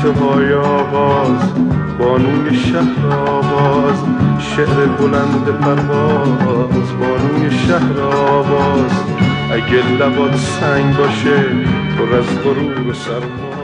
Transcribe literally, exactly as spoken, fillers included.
انتهای آواز، بانوی شهر آواز، شعر بلند پرواز، بانوی شهر آواز. اگه لبات سنگ باشه پر از غرور و سرما